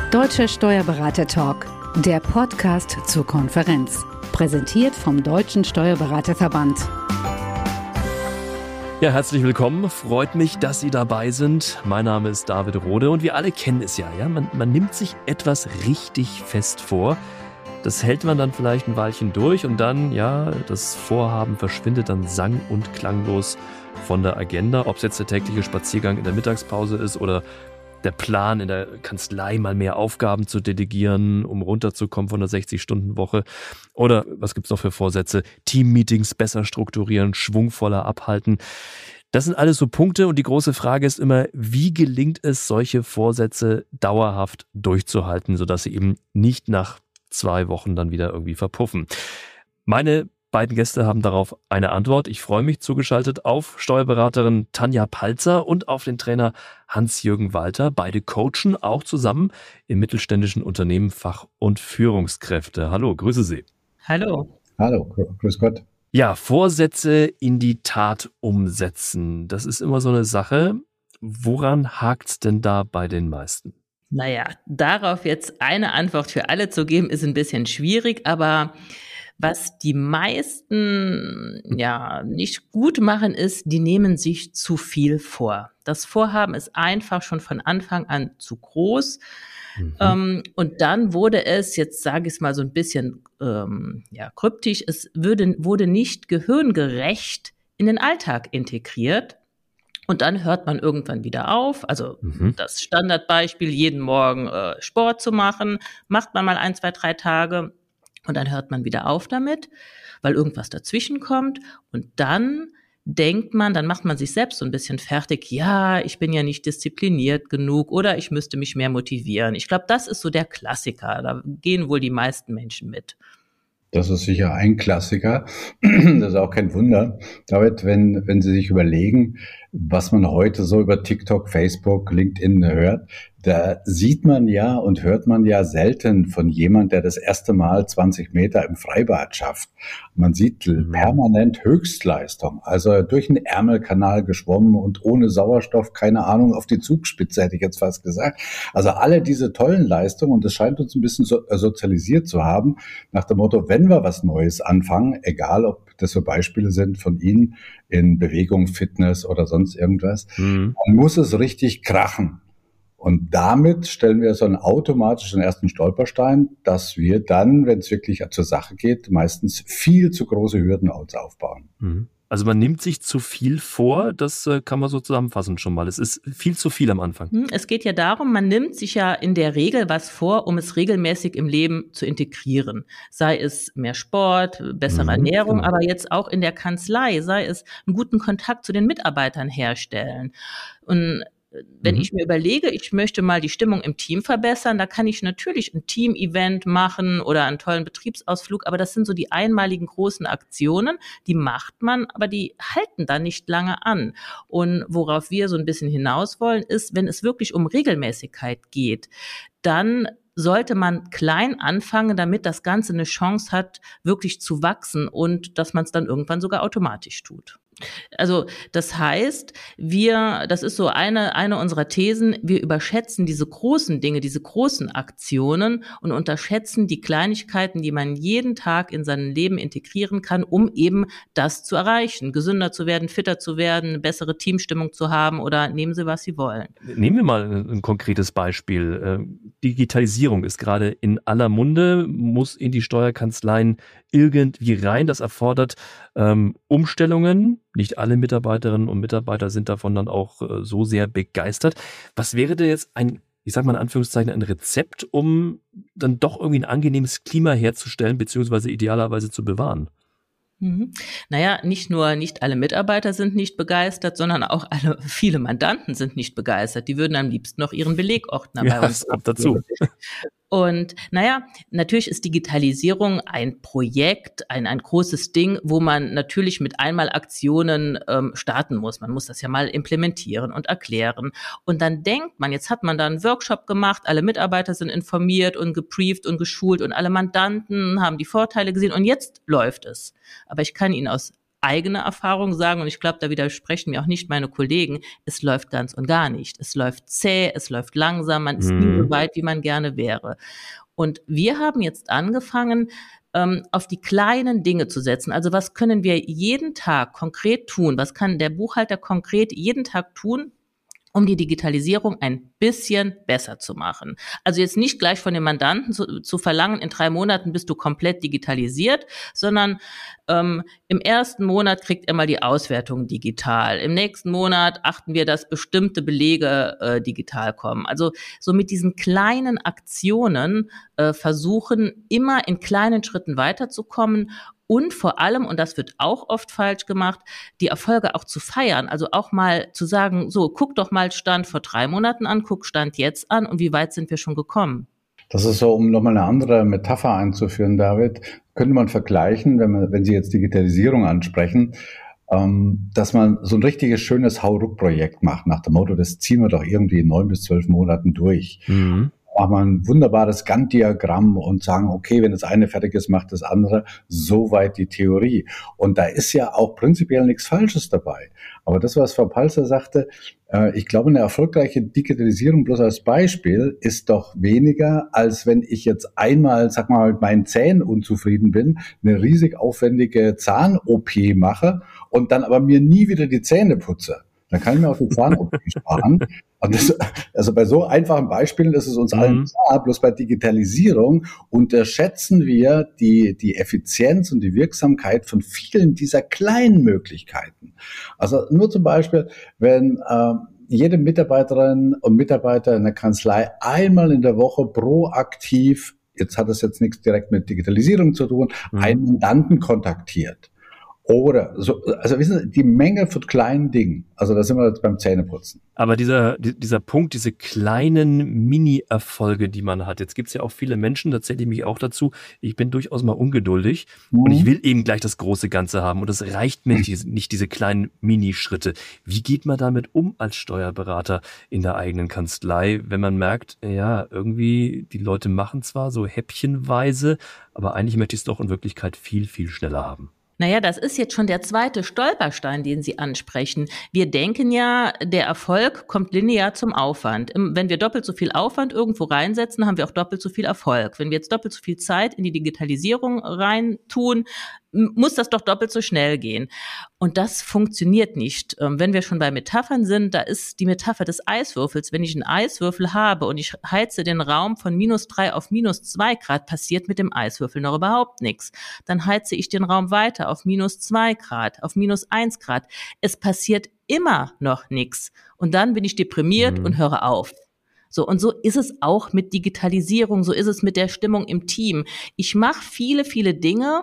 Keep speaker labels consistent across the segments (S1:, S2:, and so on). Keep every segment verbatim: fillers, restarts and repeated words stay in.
S1: Deutscher Steuerberater-Talk, der Podcast zur Konferenz. Präsentiert vom Deutschen Steuerberaterverband.
S2: Ja, herzlich willkommen. Freut mich, dass Sie dabei sind. Mein Name ist David Rode und wir alle kennen es ja. ja? Man, man nimmt sich etwas richtig fest vor. Das hält man dann vielleicht ein Weilchen durch und dann, ja, das Vorhaben verschwindet dann sang- und klanglos von der Agenda. Ob es jetzt der tägliche Spaziergang in der Mittagspause ist oder der Plan in der Kanzlei, mal mehr Aufgaben zu delegieren, um runterzukommen von der sechzig-Stunden-Woche. Oder was gibt's noch für Vorsätze? Teammeetings besser strukturieren, schwungvoller abhalten. Das sind alles so Punkte und die große Frage ist immer, wie gelingt es, solche Vorsätze dauerhaft durchzuhalten, sodass sie eben nicht nach zwei Wochen dann wieder irgendwie verpuffen. Meine beiden Gäste haben darauf eine Antwort. Ich freue mich zugeschaltet auf Steuerberaterin Tanja Palzer und auf den Trainer Hans-Jürgen Walter. Beide coachen auch zusammen im mittelständischen Unternehmen Fach- und Führungskräfte. Hallo, grüße Sie.
S3: Hallo.
S4: Hallo, grüß Gott.
S2: Ja, Vorsätze in die Tat umsetzen. Das ist immer so eine Sache. Woran hakt's denn da bei den meisten?
S3: Naja, darauf jetzt eine Antwort für alle zu geben, ist ein bisschen schwierig, aber was die meisten ja nicht gut machen, ist, die nehmen sich zu viel vor. Das Vorhaben ist einfach schon von Anfang an zu groß. Mhm. Ähm, und dann wurde es, jetzt sage ich es mal so ein bisschen ähm, ja, kryptisch, es würde, wurde nicht gehirngerecht in den Alltag integriert. Und dann hört man irgendwann wieder auf. Also mhm. das Standardbeispiel, jeden Morgen äh, Sport zu machen, macht man mal ein, zwei, drei Tage. Und dann hört man wieder auf damit, weil irgendwas dazwischen kommt. Und dann denkt man, dann macht man sich selbst so ein bisschen fertig. Ja, ich bin ja nicht diszipliniert genug oder ich müsste mich mehr motivieren. Ich glaube, das ist so der Klassiker. Da gehen wohl die meisten Menschen mit.
S4: Das ist sicher ein Klassiker. Das ist auch kein Wunder. David, wenn, wenn Sie sich überlegen, was man heute so über TikTok, Facebook, LinkedIn hört, da sieht man ja und hört man ja selten von jemand, der das erste Mal zwanzig Meter im Freibad schafft. Man sieht permanent Höchstleistung, also durch den Ärmelkanal geschwommen und ohne Sauerstoff, keine Ahnung, auf die Zugspitze, hätte ich jetzt fast gesagt. Also alle diese tollen Leistungen, und das scheint uns ein bisschen so, äh, sozialisiert zu haben, nach dem Motto, wenn wir was Neues anfangen, egal ob das so Beispiele sind von Ihnen in Bewegung, Fitness oder sonst irgendwas, mhm. dann muss es richtig krachen. Und damit stellen wir so einen automatischen ersten Stolperstein, dass wir dann, wenn es wirklich zur Sache geht, meistens viel zu große Hürden uns aufbauen.
S2: Also man nimmt sich zu viel vor, das äh, kann man so zusammenfassen schon mal. Es ist viel zu viel am Anfang.
S3: Es geht ja darum, man nimmt sich ja in der Regel was vor, um es regelmäßig im Leben zu integrieren. Sei es mehr Sport, bessere mhm, Ernährung, genau. Aber jetzt auch in der Kanzlei, sei es einen guten Kontakt zu den Mitarbeitern herstellen. Und wenn mhm. ich mir überlege, ich möchte mal die Stimmung im Team verbessern, da kann ich natürlich ein Team-Event machen oder einen tollen Betriebsausflug, aber das sind so die einmaligen großen Aktionen, die macht man, aber die halten dann nicht lange an. Und worauf wir so ein bisschen hinaus wollen, ist, wenn es wirklich um Regelmäßigkeit geht, dann sollte man klein anfangen, damit das Ganze eine Chance hat, wirklich zu wachsen und dass man es dann irgendwann sogar automatisch tut. Also das heißt, wir, das ist so eine, eine unserer Thesen, wir überschätzen diese großen Dinge, diese großen Aktionen und unterschätzen die Kleinigkeiten, die man jeden Tag in sein Leben integrieren kann, um eben das zu erreichen, gesünder zu werden, fitter zu werden, eine bessere Teamstimmung zu haben oder nehmen Sie, was Sie wollen.
S2: Nehmen wir mal ein konkretes Beispiel. Digitalisierung ist gerade in aller Munde, muss in die Steuerkanzleien irgendwie rein. Das erfordert ähm, Umstellungen. Nicht alle Mitarbeiterinnen und Mitarbeiter sind davon dann auch äh, so sehr begeistert. Was wäre denn jetzt ein, ich sag mal in Anführungszeichen, ein Rezept, um dann doch irgendwie ein angenehmes Klima herzustellen, beziehungsweise idealerweise zu bewahren?
S3: Mhm. Naja, nicht nur nicht alle Mitarbeiter sind nicht begeistert, sondern auch alle, viele Mandanten sind nicht begeistert. Die würden am liebsten noch ihren Belegordner
S2: ja,
S3: bei uns
S2: das kommt dazu.
S3: Und naja, natürlich ist Digitalisierung ein Projekt, ein, ein großes Ding, wo man natürlich mit Einmalaktionen ähm, starten muss. Man muss das ja mal implementieren und erklären. Und dann denkt man, jetzt hat man da einen Workshop gemacht, alle Mitarbeiter sind informiert und gebrieft und geschult und alle Mandanten haben die Vorteile gesehen und jetzt läuft es. Aber ich kann Ihnen aus eigene Erfahrung sagen, und ich glaube, da widersprechen mir auch nicht meine Kollegen, es läuft ganz und gar nicht. Es läuft zäh, es läuft langsam, man ist mhm. nie so weit, wie man gerne wäre. Und wir haben jetzt angefangen, ähm, auf die kleinen Dinge zu setzen. Also was können wir jeden Tag konkret tun? Was kann der Buchhalter konkret jeden Tag tun, um die Digitalisierung ein bisschen besser zu machen? Also jetzt nicht gleich von dem Mandanten zu, zu verlangen, in drei Monaten bist du komplett digitalisiert, sondern ähm, im ersten Monat kriegt er mal die Auswertung digital. Im nächsten Monat achten wir, dass bestimmte Belege äh, digital kommen. Also so mit diesen kleinen Aktionen äh, versuchen, immer in kleinen Schritten weiterzukommen. Und vor allem, und das wird auch oft falsch gemacht, die Erfolge auch zu feiern. Also auch mal zu sagen, so, guck doch mal Stand vor drei Monaten an, guck Stand jetzt an und wie weit sind wir schon gekommen.
S4: Das ist so, um nochmal eine andere Metapher einzuführen, David, könnte man vergleichen, wenn man, wenn Sie jetzt Digitalisierung ansprechen, ähm, dass man so ein richtiges schönes Hauruck-Projekt macht, nach dem Motto, das ziehen wir doch irgendwie in neun bis zwölf Monaten durch. Mhm. Machen wir ein wunderbares Gantt-Diagramm und sagen, okay, wenn das eine fertig ist, macht das andere. Soweit die Theorie. Und da ist ja auch prinzipiell nichts Falsches dabei. Aber das, was Frau Palzer sagte, äh, ich glaube, eine erfolgreiche Digitalisierung bloß als Beispiel ist doch weniger, als wenn ich jetzt einmal, sag mal, mit meinen Zähnen unzufrieden bin, eine riesig aufwendige Zahn-O P mache und dann aber mir nie wieder die Zähne putze. Dann kann ich mir auch die Zahn-O P sparen. Und das, also bei so einfachen Beispielen ist es uns mhm. allen klar, bloß bei Digitalisierung unterschätzen wir die, die Effizienz und die Wirksamkeit von vielen dieser kleinen Möglichkeiten. Also nur zum Beispiel, wenn äh, jede Mitarbeiterin und Mitarbeiter in der Kanzlei einmal in der Woche proaktiv, jetzt hat das jetzt nichts direkt mit Digitalisierung zu tun, mhm. einen Mandanten kontaktiert. Oder so, also wissen Sie, die Menge von kleinen Dingen, also da sind wir jetzt beim Zähneputzen.
S2: Aber dieser, dieser Punkt, diese kleinen Mini-Erfolge, die man hat, jetzt gibt's ja auch viele Menschen, da zähle ich mich auch dazu, ich bin durchaus mal ungeduldig mhm. und ich will eben gleich das große Ganze haben und es reicht mir nicht, nicht diese kleinen Mini-Schritte. Wie geht man damit um als Steuerberater in der eigenen Kanzlei, wenn man merkt, ja, irgendwie die Leute machen zwar so häppchenweise, aber eigentlich möchte ich es doch in Wirklichkeit viel, viel schneller haben?
S3: Naja, das ist jetzt schon der zweite Stolperstein, den Sie ansprechen. Wir denken ja, der Erfolg kommt linear zum Aufwand. Wenn wir doppelt so viel Aufwand irgendwo reinsetzen, haben wir auch doppelt so viel Erfolg. Wenn wir jetzt doppelt so viel Zeit in die Digitalisierung reintun, muss das doch doppelt so schnell gehen. Und das funktioniert nicht. Wenn wir schon bei Metaphern sind, da ist die Metapher des Eiswürfels. Wenn ich einen Eiswürfel habe und ich heize den Raum von minus drei auf minus zwei Grad, passiert mit dem Eiswürfel noch überhaupt nichts. Dann heize ich den Raum weiter auf minus zwei Grad, auf minus eins Grad. Es passiert immer noch nichts. Und dann bin ich deprimiert mhm. und höre auf. So, und so ist es auch mit Digitalisierung, so ist es mit der Stimmung im Team. Ich mache viele, viele Dinge,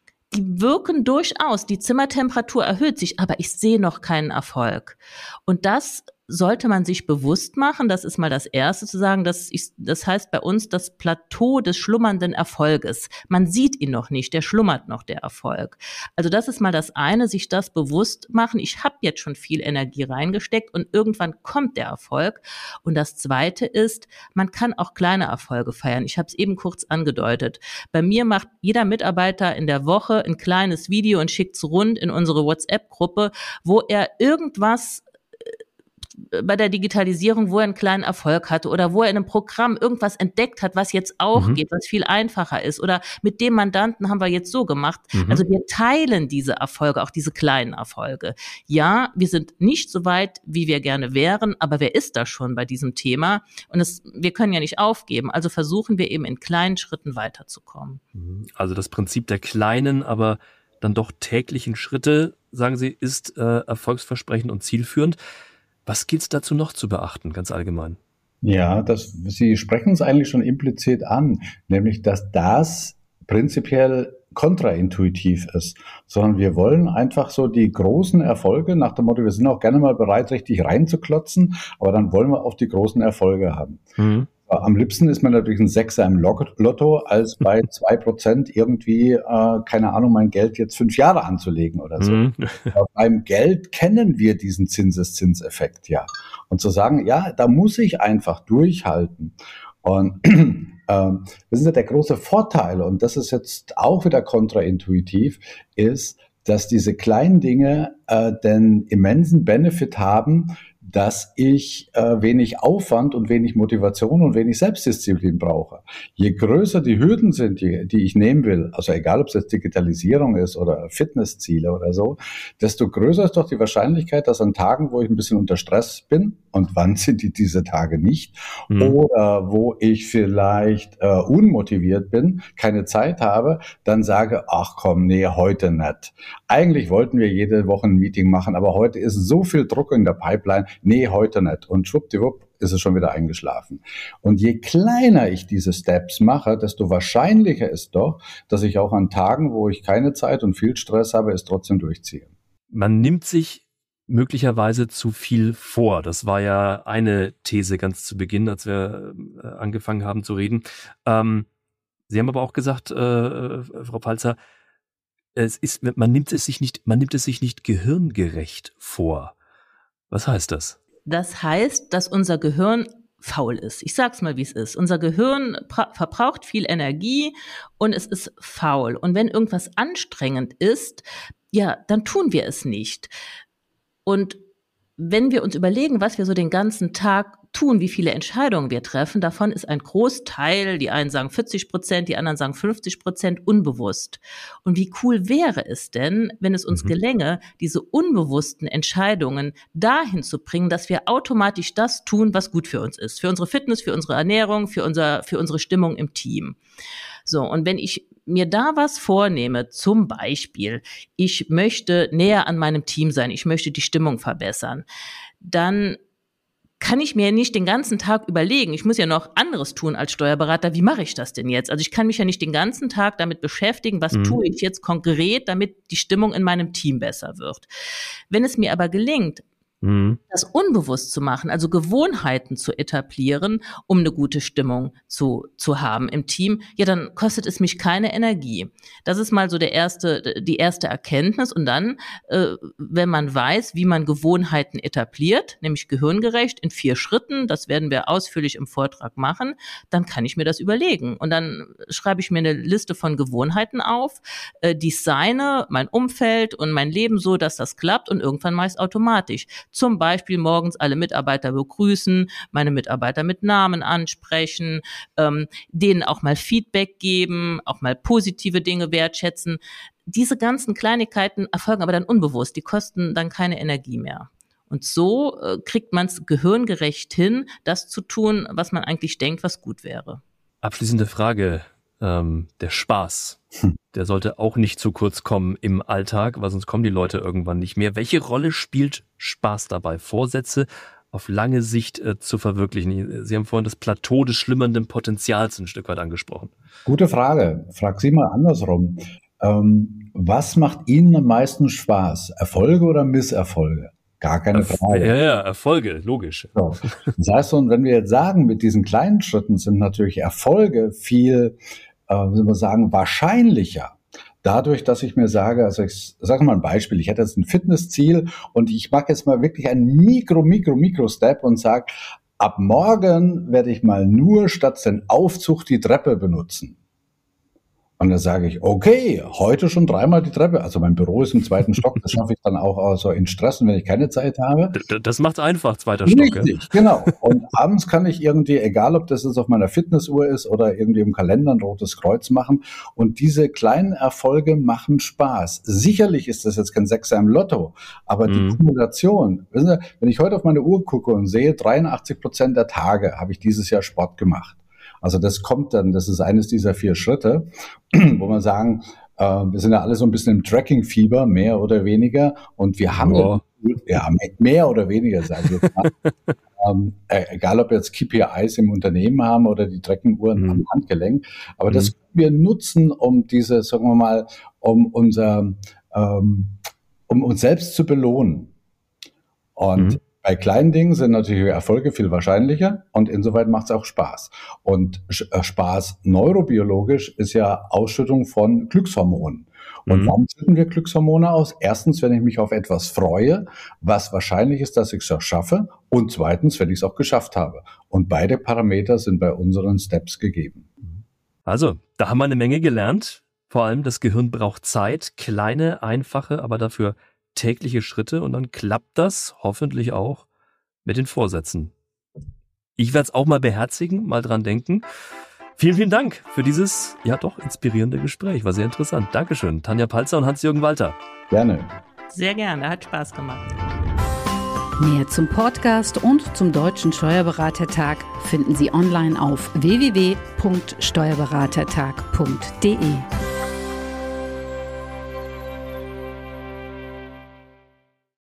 S3: die wirken durchaus, die Zimmertemperatur erhöht sich, aber ich sehe noch keinen Erfolg. Und das sollte man sich bewusst machen. Das ist mal das Erste zu sagen. Das, ist, das heißt bei uns das Plateau des schlummernden Erfolges. Man sieht ihn noch nicht, der schlummert noch, der Erfolg. Also das ist mal das eine, sich das bewusst machen. Ich habe jetzt schon viel Energie reingesteckt und irgendwann kommt der Erfolg. Und das Zweite ist, man kann auch kleine Erfolge feiern. Ich habe es eben kurz angedeutet. Bei mir macht jeder Mitarbeiter in der Woche ein kleines Video und schickt es rund in unsere WhatsApp-Gruppe, wo er irgendwas bei der Digitalisierung, wo er einen kleinen Erfolg hatte oder wo er in einem Programm irgendwas entdeckt hat, was jetzt auch mhm. geht, was viel einfacher ist, oder mit dem Mandanten haben wir jetzt so gemacht. Mhm. Also wir teilen diese Erfolge, auch diese kleinen Erfolge. Ja, wir sind nicht so weit, wie wir gerne wären, aber wer ist da schon bei diesem Thema? Und es, wir können ja nicht aufgeben, also versuchen wir eben in kleinen Schritten weiterzukommen.
S2: Also das Prinzip der kleinen, aber dann doch täglichen Schritte, sagen Sie, ist äh, erfolgsversprechend und zielführend. Was gilt es dazu noch zu beachten, ganz allgemein?
S4: Ja, das, Sie sprechen es eigentlich schon implizit an, nämlich, dass das prinzipiell kontraintuitiv ist, sondern wir wollen einfach so die großen Erfolge, nach dem Motto, wir sind auch gerne mal bereit, richtig reinzuklotzen, aber dann wollen wir auch die großen Erfolge haben. Mhm. Am liebsten ist man natürlich ein Sechser im Lotto, als bei zwei Prozent irgendwie, äh, keine Ahnung, mein Geld jetzt fünf Jahre anzulegen oder so. Mhm. Beim Geld kennen wir diesen Zinseszinseffekt, ja. Und zu sagen, ja, da muss ich einfach durchhalten. Und ähm, wissen Sie, der große Vorteil, und das ist jetzt auch wieder kontraintuitiv, ist, dass diese kleinen Dinge äh, den immensen Benefit haben, dass ich äh, wenig Aufwand und wenig Motivation und wenig Selbstdisziplin brauche. Je größer die Hürden sind, die, die ich nehmen will, also egal ob es jetzt Digitalisierung ist oder Fitnessziele oder so, desto größer ist doch die Wahrscheinlichkeit, dass an Tagen, wo ich ein bisschen unter Stress bin, und wann sind die diese Tage nicht, mhm. oder wo ich vielleicht äh, unmotiviert bin, keine Zeit habe, dann sage, ach komm, nee, heute nicht. Eigentlich wollten wir jede Woche ein Meeting machen, aber heute ist so viel Druck in der Pipeline, nee, heute nicht. Und schwuppdiwupp ist es schon wieder eingeschlafen. Und je kleiner ich diese Steps mache, desto wahrscheinlicher ist doch, dass ich auch an Tagen, wo ich keine Zeit und viel Stress habe, es trotzdem durchziehe.
S2: Man nimmt sich möglicherweise zu viel vor. Das war ja eine These ganz zu Beginn, als wir äh, angefangen haben zu reden. Ähm, Sie haben aber auch gesagt, äh, Frau Palzer, es ist, man nimmt es sich nicht, man nimmt es sich nicht gehirngerecht vor. Was heißt das?
S3: Das heißt, dass unser Gehirn faul ist. Ich sag's mal, wie es ist. Unser Gehirn pra- verbraucht viel Energie und es ist faul. Und wenn irgendwas anstrengend ist, ja, dann tun wir es nicht. Und wenn wir uns überlegen, was wir so den ganzen Tag tun, wie viele Entscheidungen wir treffen, davon ist ein Großteil, die einen sagen vierzig Prozent, die anderen sagen fünfzig Prozent, unbewusst. Und wie cool wäre es denn, wenn es uns mhm. gelänge, diese unbewussten Entscheidungen dahin zu bringen, dass wir automatisch das tun, was gut für uns ist. Für unsere Fitness, für unsere Ernährung, für unser, für unsere Stimmung im Team. So, und wenn ich mir da was vornehme, zum Beispiel, ich möchte näher an meinem Team sein, ich möchte die Stimmung verbessern, dann kann ich mir nicht den ganzen Tag überlegen, ich muss ja noch anderes tun als Steuerberater, wie mache ich das denn jetzt? Also ich kann mich ja nicht den ganzen Tag damit beschäftigen, was mhm. tue ich jetzt konkret, damit die Stimmung in meinem Team besser wird. Wenn es mir aber gelingt, mhm. das unbewusst zu machen, also Gewohnheiten zu etablieren, um eine gute Stimmung zu, zu haben im Team, ja, dann kostet es mich keine Energie. Das ist mal so der erste, die erste Erkenntnis. Und dann, äh, wenn man weiß, wie man Gewohnheiten etabliert, nämlich gehirngerecht in vier Schritten, das werden wir ausführlich im Vortrag machen, dann kann ich mir das überlegen. Und dann schreibe ich mir eine Liste von Gewohnheiten auf, äh, designe mein Umfeld und mein Leben so, dass das klappt und irgendwann meist automatisch. Zum Beispiel morgens alle Mitarbeiter begrüßen, meine Mitarbeiter mit Namen ansprechen, ähm, denen auch mal Feedback geben, auch mal positive Dinge wertschätzen. Diese ganzen Kleinigkeiten erfolgen aber dann unbewusst, die kosten dann keine Energie mehr. Und so äh, kriegt man es gehirngerecht hin, das zu tun, was man eigentlich denkt, was gut wäre.
S2: Abschließende Frage. Ähm, der Spaß, hm. der sollte auch nicht zu kurz kommen im Alltag, weil sonst kommen die Leute irgendwann nicht mehr. Welche Rolle spielt Spaß dabei, Vorsätze auf lange Sicht äh, zu verwirklichen? Sie haben vorhin das Plateau des schlimmernden Potenzials ein Stück weit angesprochen.
S4: Gute Frage. Frag Sie mal andersrum. Ähm, was macht Ihnen am meisten Spaß? Erfolge oder Misserfolge? Gar keine
S2: Erf-
S4: Frage.
S2: Ja, ja, Erfolge, logisch.
S4: So. Das heißt, und wenn wir jetzt sagen, mit diesen kleinen Schritten sind natürlich Erfolge viel, äh, wie soll man sagen, wahrscheinlicher. Dadurch, dass ich mir sage, also ich sage mal ein Beispiel, ich hätte jetzt ein Fitnessziel und ich mache jetzt mal wirklich einen Mikro, Mikro, Mikro-Step und sage, ab morgen werde ich mal nur statt den Aufzug die Treppe benutzen. Und dann sage ich, okay, heute schon dreimal die Treppe. Also mein Büro ist im zweiten Stock, das schaffe ich dann auch also in Stressen, wenn ich keine Zeit habe.
S2: Das macht's einfach, zweiter Stock.
S4: Richtig, ja? Genau. Und abends kann ich irgendwie, egal ob das jetzt auf meiner Fitnessuhr ist oder irgendwie im Kalender ein rotes Kreuz machen. Und diese kleinen Erfolge machen Spaß. Sicherlich ist das jetzt kein Sechser im Lotto, aber die mhm. Kumulation, wissen Sie, wenn ich heute auf meine Uhr gucke und sehe, dreiundachtzig Prozent der Tage habe ich dieses Jahr Sport gemacht. Also das kommt dann, das ist eines dieser vier Schritte, wo wir sagen, äh, wir sind ja alle so ein bisschen im Tracking-Fieber, mehr oder weniger, und wir haben
S2: oh.
S4: dann, ja, mehr oder weniger, sage ich jetzt mal, ähm, äh, egal ob wir jetzt K P Is im Unternehmen haben oder die Tracking-Uhren mhm. am Handgelenk, aber mhm. das können wir nutzen, um diese, sagen wir mal, um unser, ähm, um uns selbst zu belohnen. Und mhm. bei kleinen Dingen sind natürlich Erfolge viel wahrscheinlicher und insoweit macht es auch Spaß. Und Spaß neurobiologisch ist ja Ausschüttung von Glückshormonen. Und mhm. warum schütten wir Glückshormone aus? Erstens, wenn ich mich auf etwas freue, was wahrscheinlich ist, dass ich es auch schaffe. Und zweitens, wenn ich es auch geschafft habe. Und beide Parameter sind bei unseren Steps gegeben.
S2: Also, da haben wir eine Menge gelernt. Vor allem, das Gehirn braucht Zeit, kleine, einfache, aber dafür tägliche Schritte und dann klappt das hoffentlich auch mit den Vorsätzen. Ich werde es auch mal beherzigen, mal dran denken. Vielen, vielen Dank für dieses, ja doch, inspirierende Gespräch. War sehr interessant. Dankeschön, Tanja Palzer und Hans-Jürgen Walter.
S4: Gerne.
S3: Sehr gerne, hat Spaß gemacht.
S1: Mehr zum Podcast und zum Deutschen Steuerberatertag finden Sie online auf w w w punkt steuerberatertag punkt d e.